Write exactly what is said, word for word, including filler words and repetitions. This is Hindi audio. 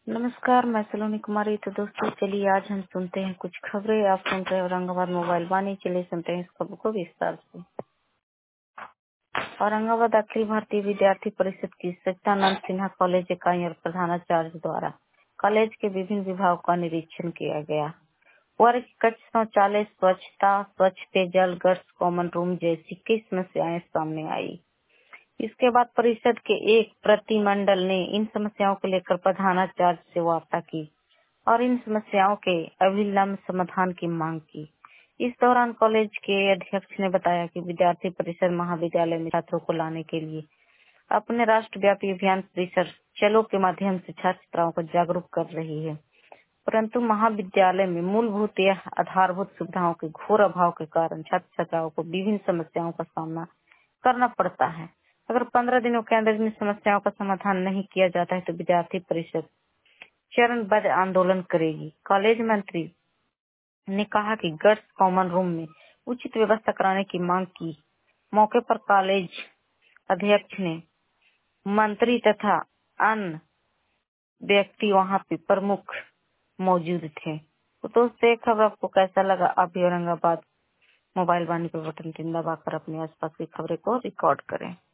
नमस्कार, मैं सलोनी कुमारी। तो दोस्तों चलिए आज हम सुनते हैं कुछ खबरें। आप सुन रहे हैं औरंगाबाद मोबाइल वाणी। चलिए सुनते हैं इस खबर को विस्तार से। औरंगाबाद अखिल भारतीय विद्यार्थी परिषद की सच्चिदानंद सिन्हा कॉलेज इकाई और प्रधानाचार्य द्वारा कॉलेज के विभिन्न विभागों का निरीक्षण किया गया। वर्ग कक्ष शौचालय, स्वच्छता, स्वच्छ पेयजल, गर्ल्स कॉमन रूम जैसी कई समस्याएं सामने आई। इसके बाद परिषद के एक प्रतिनिधिमंडल ने इन समस्याओं को लेकर प्रधानाचार्य से वार्ता की और इन समस्याओं के अविलंब समाधान की मांग की। इस दौरान कॉलेज के अध्यक्ष ने बताया कि विद्यार्थी परिषद महाविद्यालय में छात्रों को लाने के लिए अपने राष्ट्रव्यापी अभियान परिसर चलो के माध्यम से छात्र छात्राओं को जागरूक कर रही है, परंतु महाविद्यालय में मूलभूत या आधारभूत सुविधाओं के घोर अभाव के कारण छात्र छात्राओं को विभिन्न समस्याओं का सामना करना पड़ता है। अगर पंद्रह दिनों के अंदर इन समस्याओं का समाधान नहीं किया जाता है तो विद्यार्थी परिषद चरणबद्ध आंदोलन करेगी। कॉलेज मंत्री ने कहा कि गर्ल्स कॉमन रूम में उचित व्यवस्था कराने की मांग की। मौके पर कॉलेज अध्यक्ष ने मंत्री तथा अन्य व्यक्ति वहां पे प्रमुख मौजूद थे। तो दोस्तों, एक खबर आपको कैसा लगा? आप भी औरंगाबाद मोबाइल वाणी पर बटन तीन दबाकर अपने आसपास की खबरें को रिकॉर्ड करें।